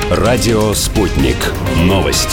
Радио «Спутник». Новости.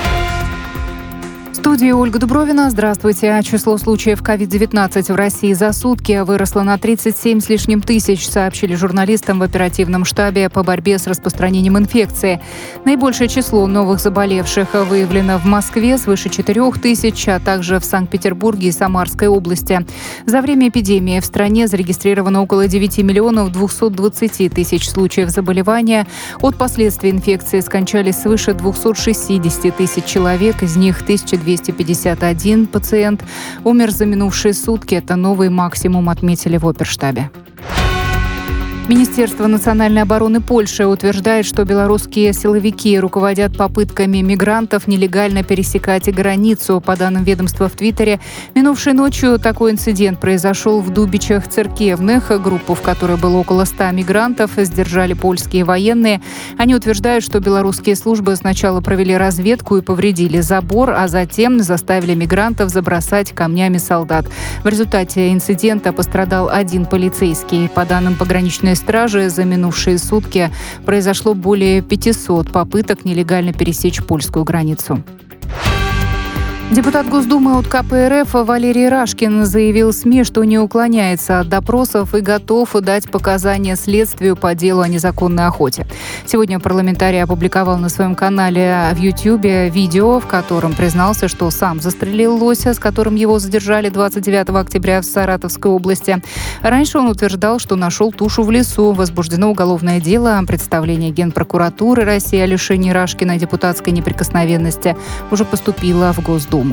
В студии Ольга Дубровина. Здравствуйте. Число случаев COVID-19 в России за сутки выросло на 37 с лишним тысяч, сообщили журналистам в оперативном штабе по борьбе с распространением инфекции. Наибольшее число новых заболевших выявлено в Москве, свыше 4 тысяч, а также в Санкт-Петербурге и Самарской области. За время эпидемии в стране зарегистрировано около 9 миллионов 220 тысяч случаев заболевания. От последствий инфекции скончались свыше 260 тысяч человек, из них 1251 пациент умер за минувшие сутки. Это новый максимум, отметили в оперштабе. Министерство национальной обороны Польши утверждает, что белорусские силовики руководят попытками мигрантов нелегально пересекать границу. По данным ведомства в Твиттере, минувшей ночью такой инцидент произошел в Дубичах Церкевных. Группу, в которой было около 100 мигрантов, сдержали польские военные. Они утверждают, что белорусские службы сначала провели разведку и повредили забор, а затем заставили мигрантов забросать камнями солдат. В результате инцидента пострадал один полицейский. По данным пограничной стражи, за минувшие сутки произошло более 500 попыток нелегально пересечь польскую границу. Депутат Госдумы от КПРФ Валерий Рашкин заявил СМИ, что не уклоняется от допросов и готов дать показания следствию по делу о незаконной охоте. Сегодня парламентарий опубликовал на своем канале в Ютьюбе видео, в котором признался, что сам застрелил лося, с которым его задержали 29 октября в Саратовской области. Раньше он утверждал, что нашел тушу в лесу. Возбуждено уголовное дело. Представление Генпрокуратуры России о лишении Рашкина депутатской неприкосновенности уже поступило в Госдуму.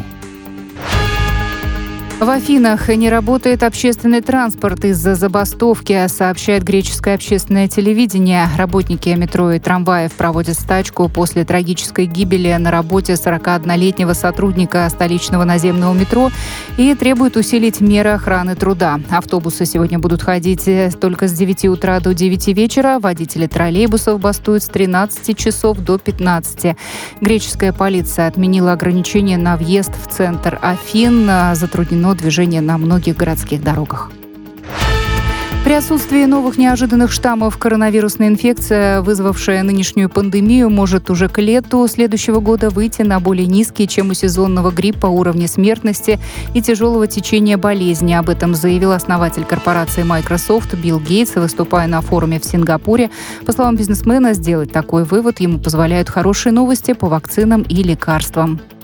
В Афинах не работает общественный транспорт из-за забастовки, сообщает греческое общественное телевидение. Работники метро и трамваев проводят стачку после трагической гибели на работе 41-летнего сотрудника столичного наземного метро и требуют усилить меры охраны труда. Автобусы сегодня будут ходить только с 9 утра до 9 вечера. Водители троллейбусов бастуют с 13 часов до 15. Греческая полиция отменила ограничения на въезд в центр Афин. Затруднено движение на многих городских дорогах. При отсутствии новых неожиданных штаммов коронавирусная инфекция, вызвавшая нынешнюю пандемию, может уже к лету следующего года выйти на более низкие, чем у сезонного гриппа, уровни смертности и тяжелого течения болезни. Об этом заявил основатель корпорации Microsoft Билл Гейтс, выступая на форуме в Сингапуре. По словам бизнесмена, сделать такой вывод ему позволяют хорошие новости по вакцинам и лекарствам.